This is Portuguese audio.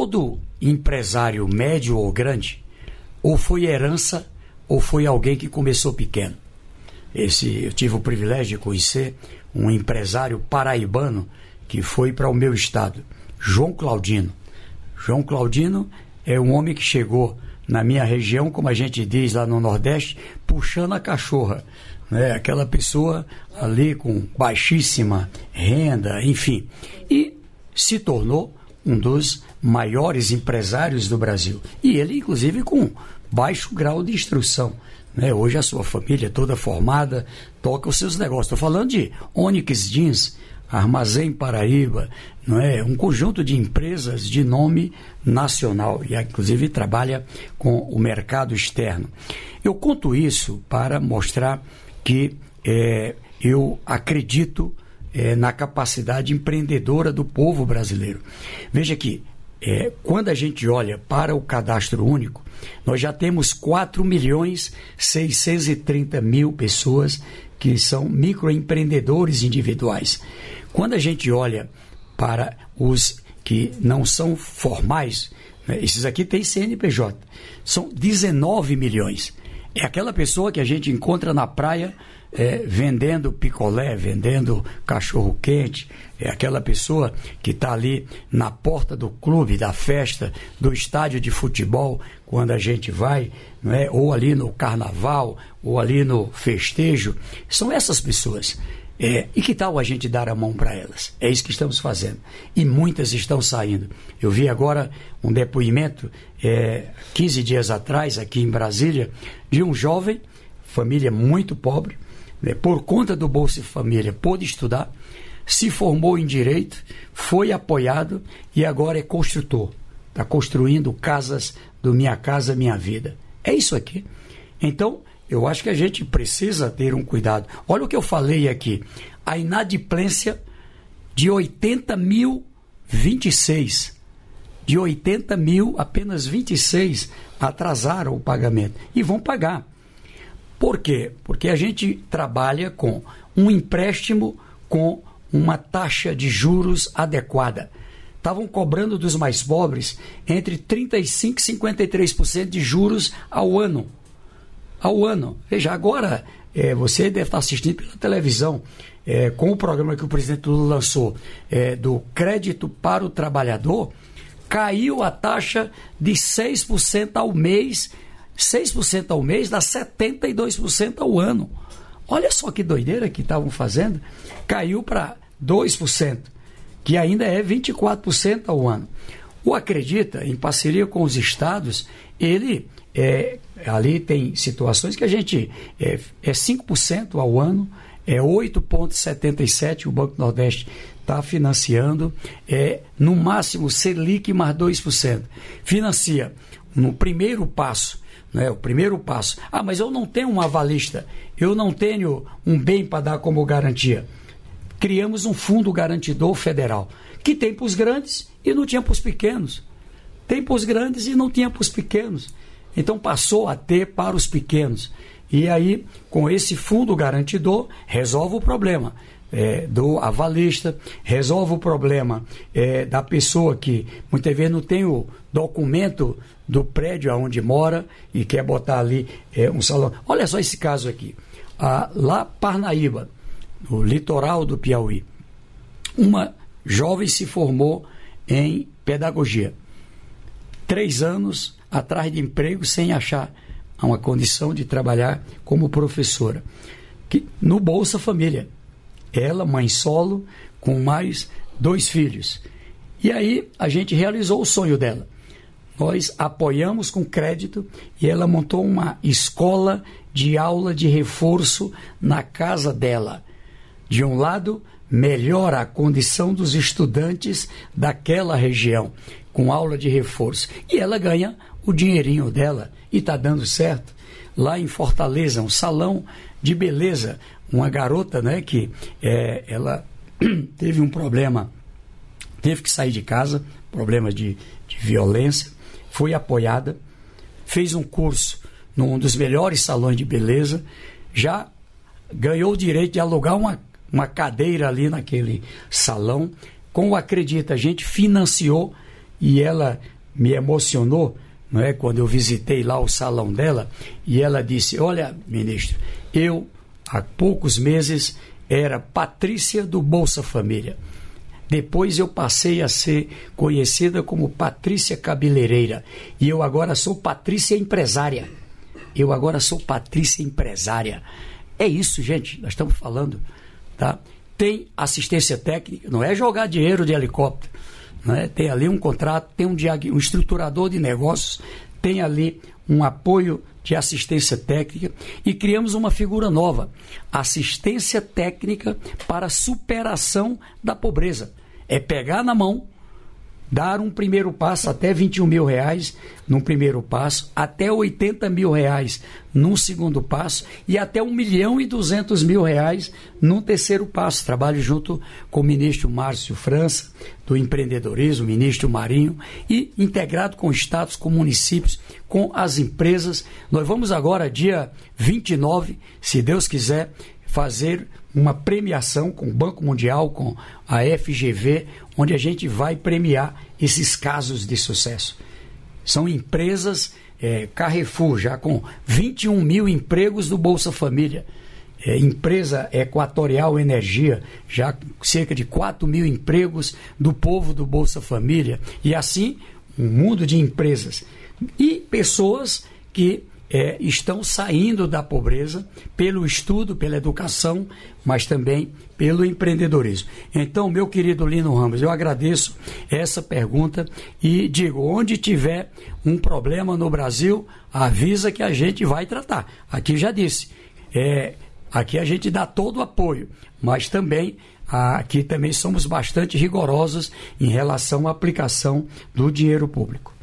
todo empresário médio ou grande, ou foi herança, ou foi alguém que começou pequeno. Eu tive o privilégio de conhecer um empresário paraibano que foi para o meu estado, João Claudino. João Claudino é um homem que chegou na minha região, como a gente diz lá no Nordeste, puxando a cachorra, né? Aquela pessoa ali com baixíssima renda, enfim, e se tornou um dos maiores empresários do Brasil. E ele, inclusive, com baixo grau de instrução, né? Hoje a sua família toda formada, toca os seus negócios. Estou falando de Onyx Jeans, Armazém Paraíba, não é? Um conjunto de empresas de nome nacional e inclusive trabalha com o mercado externo. Eu conto isso para mostrar que eu acredito na capacidade empreendedora do povo brasileiro. Veja que quando a gente olha para o cadastro único, nós já temos 4.630.000 pessoas que são microempreendedores individuais. Quando a gente olha para os que não são formais, né, esses aqui têm CNPJ, são 19 milhões. É aquela pessoa que a gente encontra na praia vendendo picolé, vendendo cachorro-quente, é aquela pessoa que está ali na porta do clube, da festa, do estádio de futebol, quando a gente vai, não é? Ou ali no carnaval, ou ali no festejo. São essas pessoas. E que tal a gente dar a mão para elas? É isso que estamos fazendo. E muitas estão saindo. Eu vi agora um depoimento, 15 dias atrás, aqui em Brasília, de um jovem, família muito pobre, né, por conta do Bolsa Família, pôde estudar, se formou em Direito, foi apoiado e agora é construtor. Está construindo casas do Minha Casa Minha Vida. É isso aqui. Então, eu acho que a gente precisa ter um cuidado. Olha o que eu falei aqui. A inadimplência de 80 mil, 26. De 80 mil, apenas 26 atrasaram o pagamento. E vão pagar. Por quê? Porque a gente trabalha com um empréstimo com uma taxa de juros adequada. Estavam cobrando dos mais pobres entre 35% e 53% de juros ao ano. Ao ano. Veja, agora você deve estar assistindo pela televisão com o programa que o presidente Lula lançou do crédito para o trabalhador, caiu a taxa de 6% ao mês. 6% ao mês dá 72% ao ano. Olha só que doideira que estavam fazendo. Caiu para 2%, que ainda é 24% ao ano. O Acredita, em parceria com os estados, ele ali tem situações que a gente é 5% ao ano, é 8,77% o Banco Nordeste está financiando, no máximo Selic mais 2%. Financia no primeiro passo, né, o primeiro passo. Mas eu não tenho um avalista, eu não tenho um bem para dar como garantia. Criamos um fundo garantidor federal, que tem para os grandes e não tinha para os pequenos. Tem para os grandes e não tinha para os pequenos. Então passou a ter para os pequenos. E aí, com esse fundo garantidor, resolve o problema do avalista, resolve o problema da pessoa que muitas vezes não tem o documento do prédio onde mora e quer botar ali um salão. Olha só esse caso aqui. Lá Parnaíba, no litoral do Piauí, uma jovem se formou em pedagogia. 3 anos atrás de emprego sem achar uma condição de trabalhar como professora. No Bolsa Família. Ela, mãe solo, com mais 2 filhos. E aí a gente realizou o sonho dela. Nós apoiamos com crédito e ela montou uma escola de aula de reforço na casa dela. De um lado, melhora a condição dos estudantes daquela região, com aula de reforço. E ela ganha o dinheirinho dela e está dando certo. Lá em Fortaleza, um salão de beleza, uma garota, né, que ela teve um problema, teve que sair de casa, problema de violência, foi apoiada, fez um curso num dos melhores salões de beleza, já ganhou o direito de alugar uma cadeira ali naquele salão. Com o Acredita, a gente financiou e ela me emocionou, não é, quando eu visitei lá o salão dela, e ela disse: olha, ministro, eu há poucos meses era Patrícia do Bolsa Família. Depois eu passei a ser conhecida como Patrícia Cabeleireira. E eu agora sou Patrícia Empresária. É isso, gente, nós estamos falando, tá? Tem assistência técnica, não é jogar dinheiro de helicóptero, né? Tem ali um contrato, tem um estruturador de negócios, tem ali um apoio de assistência técnica, e criamos uma figura nova, assistência técnica para superação da pobreza. É pegar na mão, dar um primeiro passo até R$21 mil num primeiro passo, até R$80 mil num segundo passo e até R$1.200.000 num terceiro passo. Trabalho junto com o ministro Márcio França, do empreendedorismo, o ministro Marinho, e integrado com estados, com municípios, com as empresas. Nós vamos agora, dia 29, se Deus quiser, fazer uma premiação com o Banco Mundial, com a FGV, onde a gente vai premiar esses casos de sucesso. São empresas, Carrefour, já com 21 mil empregos do Bolsa Família. Empresa Equatorial Energia, já cerca de 4 mil empregos do povo do Bolsa Família. E assim, um mundo de empresas. E pessoas que estão saindo da pobreza pelo estudo, pela educação, mas também pelo empreendedorismo. Então, meu querido Lino Ramos, eu agradeço essa pergunta e digo, onde tiver um problema no Brasil, avisa que a gente vai tratar. Aqui já disse, aqui a gente dá todo o apoio, mas também aqui também somos bastante rigorosos em relação à aplicação do dinheiro público.